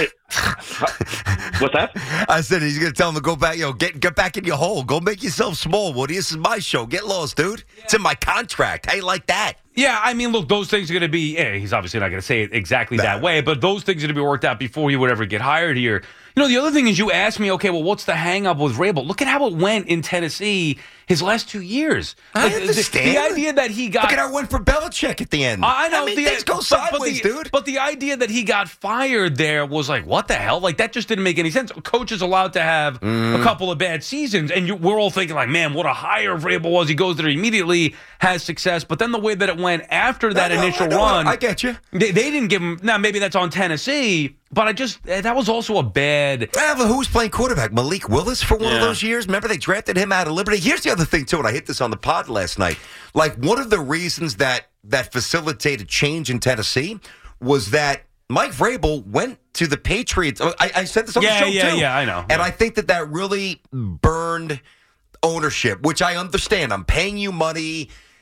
face. What's that? I said he's going to tell him to go back. Yo, get get back in your hole. Go make yourself small, Woody. This is my show. Get lost, dude. Yeah. It's in my contract. How you like that? Yeah, I mean, look, those things are going to be, eh, he's obviously not going to say it exactly nah. that way, but those things are going to be worked out before he would ever get hired here. You know, the other thing is you asked me, okay, well, what's the hang-up with Vrabel? Look at how it went in Tennessee his last two years. I like, understand. The, the idea that he got... Look at how it went for Belichick at the end. I know. I mean, the, things go but, sideways, but the, dude. But the idea that he got fired there was like, what the hell? Like, that just didn't make any sense. A coach is allowed to have mm. a couple of bad seasons, and you, we're all thinking like, man, what a hire Vrabel was. He goes there immediately, has success. But then the way that it went after that I know, initial I know, run... I get you. They, they didn't give him... Now, maybe that's on Tennessee, but I just... That was also a bad... Yeah, but who was playing quarterback? Malik Willis for one yeah. of those years? Remember they drafted him out of Liberty? Here's the other thing, too, and I hit this on the pod last night. Like, one of the reasons that that facilitated change in Tennessee was that Mike Vrabel went to the Patriots. I, I said this on yeah, the show, yeah, too. Yeah, I know. And yeah. I think that that really burned ownership, which I understand. I'm paying you money.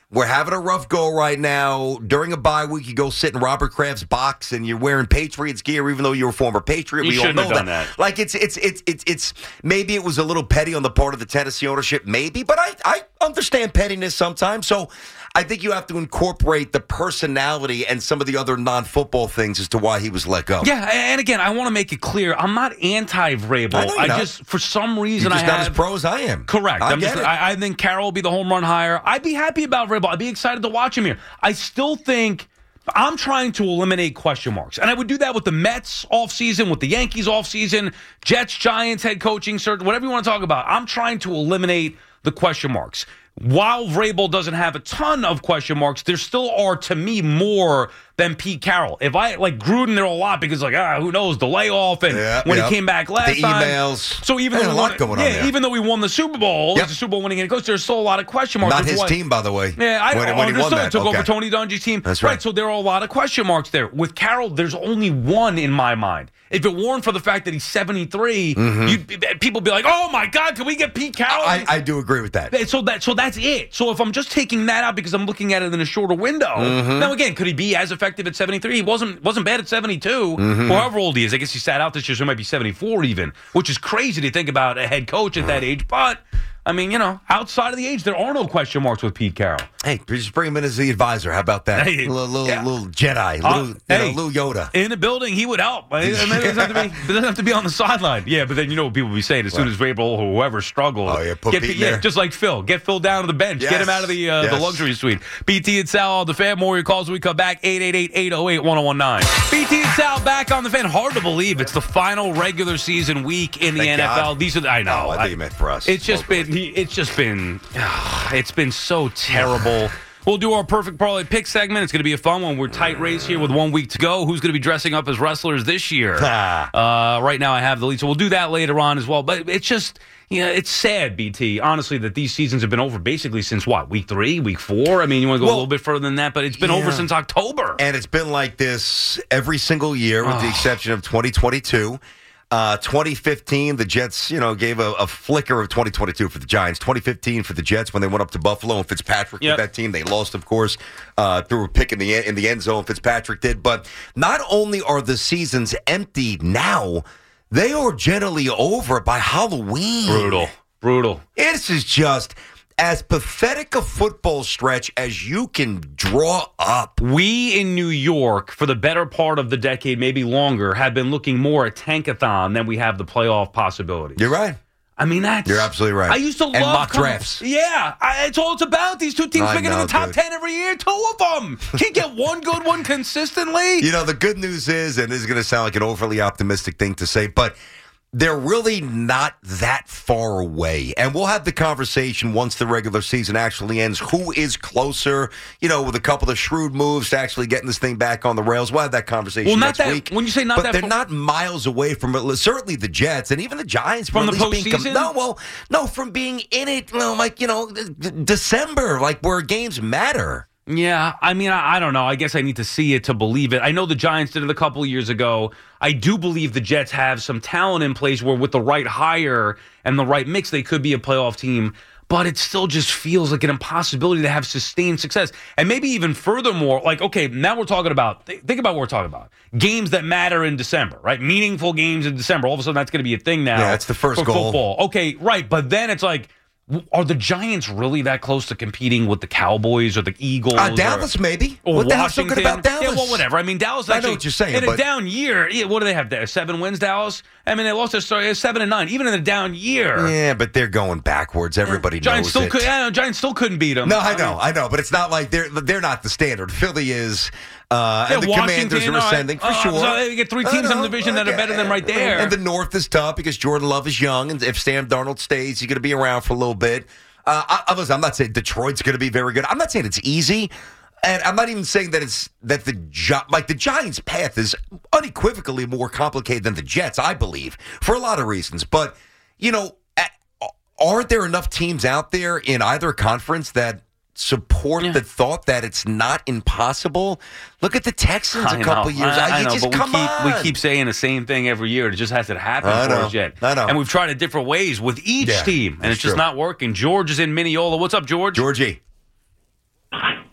we're having a rough go right now. During a bye week, you go sit in Robert Kraft's box and you're wearing Patriots gear, even though you're a former Patriot. You we all shouldn't know have done that. that. Like it's it's it's it's it's maybe it was a little petty on the part of the Tennessee ownership, maybe, but I I understand pettiness sometimes. So I think you have to incorporate the personality and some of the other non-football things as to why he was let go. Yeah, and again, I want to make it clear, I'm not anti-Vrabel. I know you're I not. just, for some reason, You're just I not have... as pro as I am. Correct. I I'm get just, it. I, I think Carroll will be the home run hire. I'd be happy about Vrabel. I'd be excited to watch him here. I still think I'm trying to eliminate question marks. And I would do that with the Mets offseason, with the Yankees offseason, Jets, Giants, head coaching search, whatever you want to talk about. I'm trying to eliminate the question marks. While Vrabel doesn't have a ton of question marks, there still are, to me, more than Pete Carroll. If I, like, Gruden, there are a lot because, like, ah, who knows, the layoff and Yeah, when yeah. he came back last The time. emails. So even There's though a we lot won, going on yeah, there. even though we won the Super Bowl, Yep. he's a Super Bowl winning head coach, there's still a lot of question marks. Not Which is his why- team, by the way. Yeah, I when, when he won understood. that. Took Okay. over Tony Dungy's team. That's right. So there are a lot of question marks there. With Carroll, there's only one in my mind. If it weren't for the fact that he's seventy-three, Mhm. you'd, people would be like, "Oh my God, can we get Pete Carroll?" I, I do agree with that. So that so that's it. So if I'm just taking that out because I'm looking at it in a shorter window, Mhm. now again, could he be as effective at seventy-three? He wasn't wasn't bad at seventy-two. Mhm. Or however old he is. I guess he sat out this year, so he might be seventy-four even, which is crazy to think about a head coach at that age. But I mean, you know, outside of the age, there are no question marks with Pete Carroll. Hey, just bring him in as the advisor. How about that? Hey, little, little, yeah. little Jedi, Uh, little, you hey. know, little Yoda. In the building, he would help. I mean, it, doesn't have to be, it doesn't have to be on the sideline. Yeah, but then you know what people will be saying as soon as Vrabel or whoever struggles. Oh, yeah, put get, Pete in yeah, there. just like Phil. Get Phil down to the bench. Get Yes. him out of the uh, the Yes. luxury suite. B T and Sal on the Fan. More of your calls when we come back. eight eight eight, eight oh eight, one oh one nine. B T and Sal back on the Fan. Hard to believe it's the final regular season week in the Thank N F L. God. These are I know. Oh, I think you meant for us. It's just been it's just been it's been so terrible. We'll do our perfect parlay pick segment. It's going to be a fun one. We're tight race here with one week to go. Who's going to be dressing up as wrestlers this year? uh, right now, I have the lead, so we'll do that later on as well. But it's just, you know, it's sad, B T, honestly, that these seasons have been over basically since what, week three, week four? I mean, you want to go Well, a little bit further than that, but it's been yeah. over since October. And it's been like this every single year, with the Oh. exception of twenty twenty-two. Uh, twenty fifteen, the Jets, you know, gave a, a flicker of twenty twenty-two for the Giants. twenty fifteen for the Jets when they went up to Buffalo and Fitzpatrick Yep. with that team. They lost, of course, uh, through a pick in the in the end zone. Fitzpatrick did, but not only are the seasons empty now, they are generally over by Halloween. Brutal. Brutal. This is just as pathetic a football stretch as you can draw up. We in New York, for the better part of the decade, maybe longer, have been looking more at Tankathon than we have the playoff possibilities. You're right. I mean, that's... You're absolutely right. I used to And love... mock coming- drafts. Yeah. I, it's all it's about. These two teams I picking in know, the top dude. ten every year. Two of them. Can't get one good one consistently. You know, the good news is, and this is going to sound like an overly optimistic thing to say, but they're really not that far away. And we'll have the conversation once the regular season actually ends. Who is closer, you know, with a couple of shrewd moves to actually getting this thing back on the rails? We'll have that conversation Well, not next that- week. when you say not but that they're far- not miles away from it. Certainly the Jets and even the Giants From at the least being postseason? no, well, no, from being in it, you know, like, you know, d- December, like where games matter. Yeah, I mean, I, I don't know. I guess I need to see it to believe it. I know the Giants did it a couple of years ago. I do believe the Jets have some talent in place where with the right hire and the right mix, they could be a playoff team. But it still just feels like an impossibility to have sustained success. And maybe even furthermore, like, okay, now we're talking about, th- think about what we're talking about. Games that matter in December, right? Meaningful games in December. All of a sudden, that's going to be a thing now. Yeah, that's the first for goal. Football. Okay, right. But then it's like, are the Giants really that close to competing with the Cowboys or the Eagles? Uh, Dallas, or, maybe. Or What the hell's so Washington? good about Dallas? Yeah, well, whatever. I mean, Dallas I know actually, what you're saying, in a but- down year, yeah, what do they have there? Seven wins, Dallas? I mean, they lost their story, seven and nine, even in a down year. Yeah, but they're going backwards. Everybody Giants knows still it. could, I know, Giants still couldn't beat them. No, I know, I know, but it's not like they're they're not the standard. Philly is, uh, Yeah, and the Washington, Commanders are all right. ascending for Uh, sure. so they get three teams I in the know, division that are okay. better than right there. And the North is tough because Jordan Love is young, and if Sam Darnold stays, he's going to be around for a little bit. Uh, I, I was, I'm not saying Detroit's going to be very good. I'm not saying it's easy. And I'm not even saying that it's that the Gi- like the Giants' path is unequivocally more complicated than the Jets, I believe, for a lot of reasons. But you know, at, aren't there enough teams out there in either conference that support Yeah. the thought that it's not impossible? Look at the Texans I a couple know, years. I, I you know, just but we come keep, we on. keep saying the same thing every year. It just hasn't happened I for know, us yet. I know. And we've tried it different ways with each Yeah, team, and that's it's just true. not working. George is in Mineola. What's up, George? Georgie.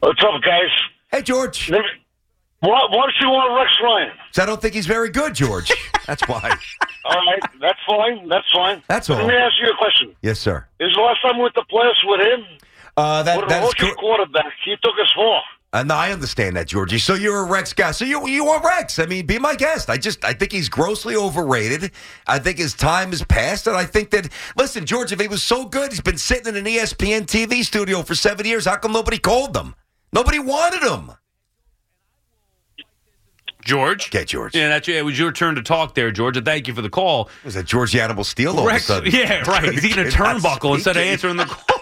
What's up, guys? Hey, George. Why, why don't you want Rex Ryan? So I don't think he's very good, George. That's why. All right, that's fine. That's fine. That's all. Let me ask you a question. Yes, sir. Is the last time we went to playoffs with him? Uh, that, with that's a rookie cor- quarterback. He took us far. Uh, no, I understand that, Georgie. So you're a Rex guy. So you you want Rex? I mean, be my guest. I just I think he's grossly overrated. I think his time has passed, and I think that listen, George, if he was so good, he's been sitting in an E S P N T V studio for seven years. How come nobody called him? Nobody wanted him. George? Okay, George. Yeah, that's, it was your turn to talk there, George. And thank you for the call. Was that George the Animal Steel all Rex, of a sudden? Yeah, right. He's eating a turnbuckle instead of answering the call.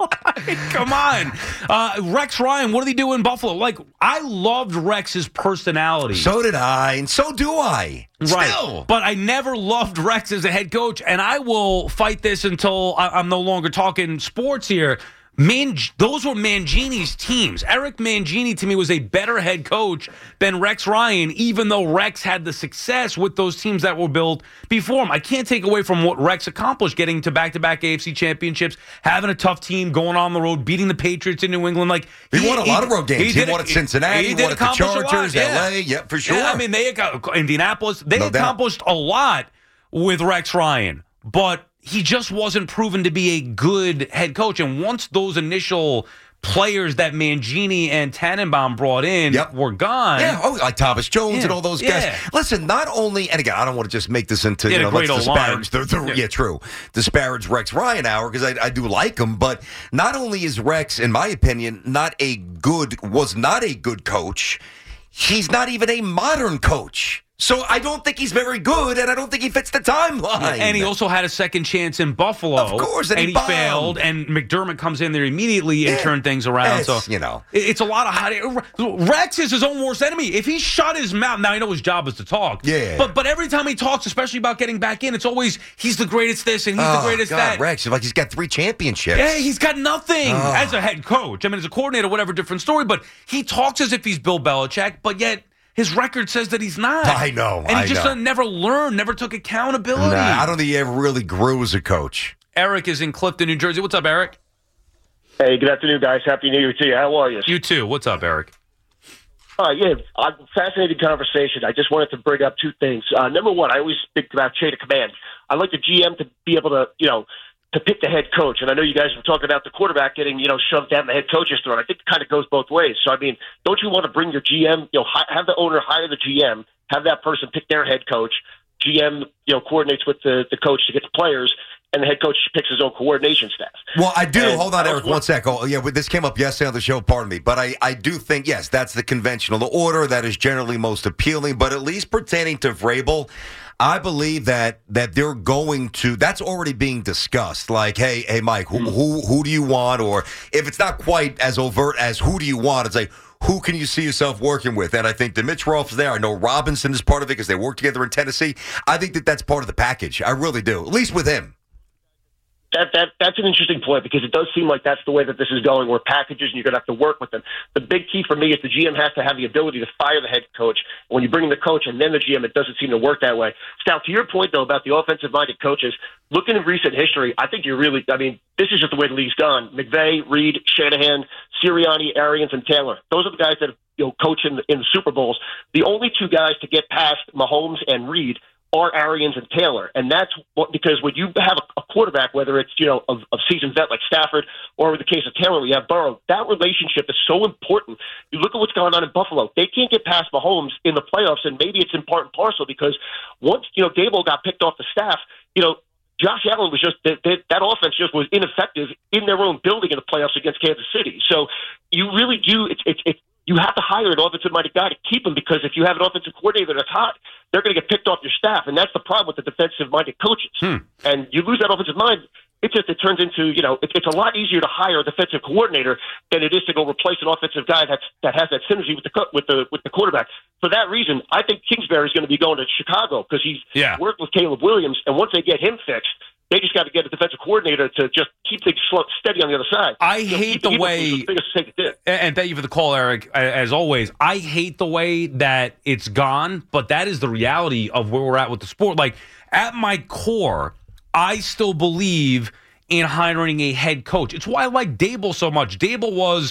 Come on. Uh, Rex Ryan, what did he do in Buffalo? Like, I loved Rex's personality. So did I, and so do I. Right. Still. But I never loved Rex as a head coach, and I will fight this until I- I'm no longer talking sports here. Man, those were Mangini's teams. Eric Mangini, to me, was a better head coach than Rex Ryan, even though Rex had the success with those teams that were built before him. I can't take away from what Rex accomplished, getting to back-to-back A F C championships, having a tough team, going on the road, beating the Patriots in New England. Like He, he won a lot of road games. He, he won at Cincinnati, he, he won at the Chargers, L A. Yeah, for sure. Yeah, I mean, they got Indianapolis. They no accomplished doubt. a lot with Rex Ryan, but he just wasn't proven to be a good head coach. And once those initial players that Mangini and Tannenbaum brought in yep. were gone. Yeah, oh, like Thomas Jones yeah. and all those yeah. guys. Listen, not only, and again, I don't want to just make this into, He you know, had a great let's disparage. The, the, yeah. yeah, true. Disparage Rex Ryan hour, because I, I do like him, but not only is Rex, in my opinion, not a good, was not a good coach, he's not even a modern coach. So I don't think he's very good, and I don't think he fits the timeline. And he also had a second chance in Buffalo. Of course, and, and he, he failed. And McDermott comes in there immediately and yeah. turned things around. It's, so you know, it's a lot of hot. Rex is his own worst enemy. If he shut his mouth, now I know his job is to talk. Yeah. But but every time he talks, especially about getting back in, it's always he's the greatest this and he's oh, the greatest God, that. Rex, like he's got three championships. Yeah, he's got nothing oh. as a head coach. I mean, as a coordinator, whatever, different story. But he talks as if he's Bill Belichick, but yet his record says that he's not. I know. And he I just know. never learned, never took accountability. Nah, I don't think he ever really grew as a coach. Eric is in Clifton, New Jersey. What's up, Eric? Hey, good afternoon, guys. Happy New Year to you. How are you? You too. What's up, Eric? Uh, yeah, uh, fascinating conversation. I just wanted to bring up two things. Uh, number one, I always speak about chain of command. I like the G M to be able to, you know, to pick the head coach. And I know you guys were talking about the quarterback getting, you know, shoved down the head coach's throat. I think it kind of goes both ways. So, I mean, don't you want to bring your G M, you know, hi- have the owner hire the G M, have that person pick their head coach, G M, you know, coordinates with the, the coach to get the players, and the head coach picks his own coordination staff. Well, I do. And Hold on, I Eric, was- one sec. Oh, yeah, this came up yesterday on the show, pardon me. But I, I do think, yes, that's the conventional the order that is generally most appealing. But at least pertaining to Vrabel, I believe that that they're going to, that's already being discussed. Like, hey, hey, Mike, who, who, who do you want? Or if it's not quite as overt as who do you want, it's like, who can you see yourself working with? And I think Dimitroff's there. I know Robinson is part of it because they work together in Tennessee. I think that that's part of the package. I really do, at least with him. That, that that's an interesting point because it does seem like that's the way that this is going, where packages and you're going to have to work with them. The big key for me is the G M has to have the ability to fire the head coach. When you bring in the coach and then the G M, it doesn't seem to work that way. Sal, to your point, though, about the offensive-minded coaches, looking at recent history, I think you're really, I mean, this is just the way the league's gone. McVay, Reed, Shanahan, Sirianni, Arians, and Taylor. Those are the guys that have, you know, coached in, in the Super Bowls. The only two guys to get past Mahomes and Reed are Arians and Taylor. And that's what, because when you have a, a quarterback, whether it's, you know, of, of seasoned vet like Stafford or in the case of Taylor, we have Burrow, that relationship is so important. You look at what's going on in Buffalo. They can't get past Mahomes in the playoffs, and maybe it's in part and parcel because once, you know, Dable got picked off the staff, you know, Josh Allen was just, that, that, that offense just was ineffective in their own building in the playoffs against Kansas City. So you really do, it's, it's, it's, you have to hire an offensive-minded guy to keep him because if you have an offensive coordinator that's hot, they're going to get picked off your staff, and that's the problem with the defensive-minded coaches. Hmm. And you lose that offensive mind, it just it turns into, you know, it, it's a lot easier to hire a defensive coordinator than it is to go replace an offensive guy that's, that has that synergy with the co- with the with the quarterback. For that reason, I think Kingsbury is going to be going to Chicago because he's yeah. worked with Caleb Williams, and once they get him fixed, they just got to get a defensive coordinator to just keep things slow, steady on the other side. I you know, hate the way, the biggest mistake it did. and thank you for the call, Eric, as always. I hate the way that it's gone, but that is the reality of where we're at with the sport. Like, at my core, I still believe in hiring a head coach. It's why I like Dable so much. Dable was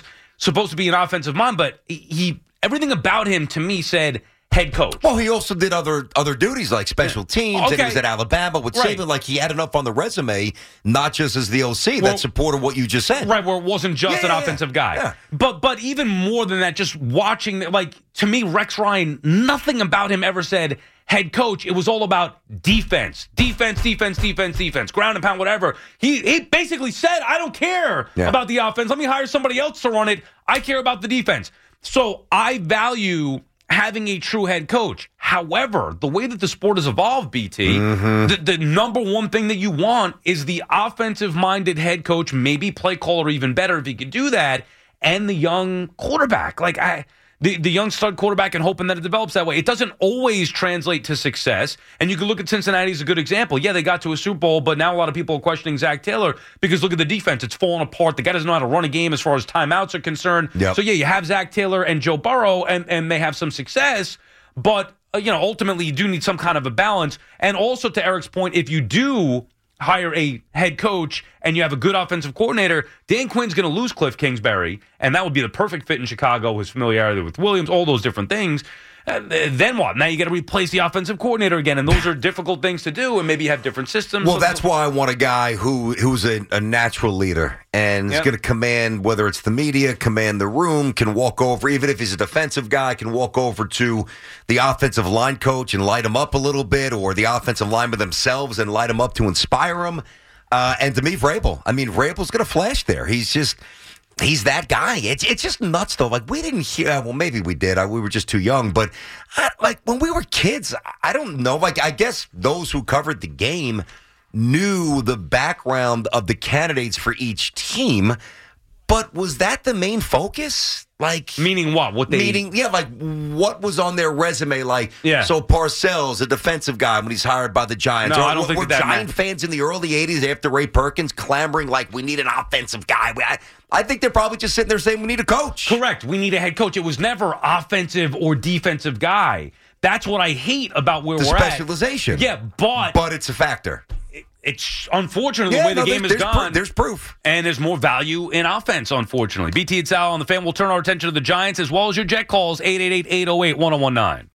supposed to be an offensive mind, but he, he everything about him to me said head coach. Well, he also did other other duties like special teams, Okay. and he was at Alabama with Right. Saban. Like he had enough on the resume, not just as the O C, Well, that supported what you just said. Right, where it wasn't just Yeah, an yeah, offensive yeah. guy. Yeah. But but even more than that, just watching, like, to me, Rex Ryan, nothing about him ever said head coach. It was all about defense. Defense, defense, defense, defense. Ground and pound, whatever. He he basically said, I don't care Yeah. about the offense. Let me hire somebody else to run it. I care about the defense. So I value having a true head coach. However, the way that the sport has evolved, B T, Mm-hmm. the, the number one thing that you want is the offensive-minded head coach, maybe play caller even better if he could do that, and the young quarterback. Like, I... The, the young stud quarterback and hoping that it develops that way. It doesn't always translate to success. And you can look at Cincinnati as a good example. Yeah, they got to a Super Bowl, but now a lot of people are questioning Zach Taylor because look at the defense. It's falling apart. The guy doesn't know how to run a game as far as timeouts are concerned. Yep. So, yeah, you have Zach Taylor and Joe Burrow, and, and they have some success. But, uh, you know, ultimately you do need some kind of a balance. And also to Eric's point, if you do hire a head coach and you have a good offensive coordinator, Dan Quinn's going to lose Cliff Kingsbury, and that would be the perfect fit in Chicago, his familiarity with Williams, all those different things. Uh, then what? Now you got to replace the offensive coordinator again, and those are difficult things to do, and maybe you have different systems. Well, So- that's why I want a guy who who's a, a natural leader and is Yeah. going to command, whether it's the media, command the room, can walk over, even if he's a defensive guy, can walk over to the offensive line coach and light him up a little bit, or the offensive linemen themselves and light him up to inspire him. Uh, and to me, Vrabel, I mean, Vrabel's going to flash there. He's just... He's that guy. It's it's just nuts, though. Like, we didn't hear, well, maybe we did. I, we were just too young. But, I, like, when we were kids, I don't know. Like, I guess those who covered the game knew the background of the candidates for each team. But was that the main focus? Like, meaning what? What they meaning, yeah, like what was on their resume? Like, Yeah. so Parcells, a defensive guy, when he's hired by the Giants. No, Or I don't were- think were that that Giant matters. fans in the early eighties after Ray Perkins clamoring like we need an offensive guy. I, I think they're probably just sitting there saying we need a coach. Correct. We need a head coach. It was never offensive or defensive guy. That's what I hate about where The we're specialization. at. Yeah, but But it's a factor. it's unfortunately Yeah, the way no, the game there's- has there's gone. proof- there's proof. And there's more value in offense, unfortunately. B T and Sal on the Fan will turn our attention to the Giants as well as your Jet calls, eight eight eight, eight oh eight, one oh one nine.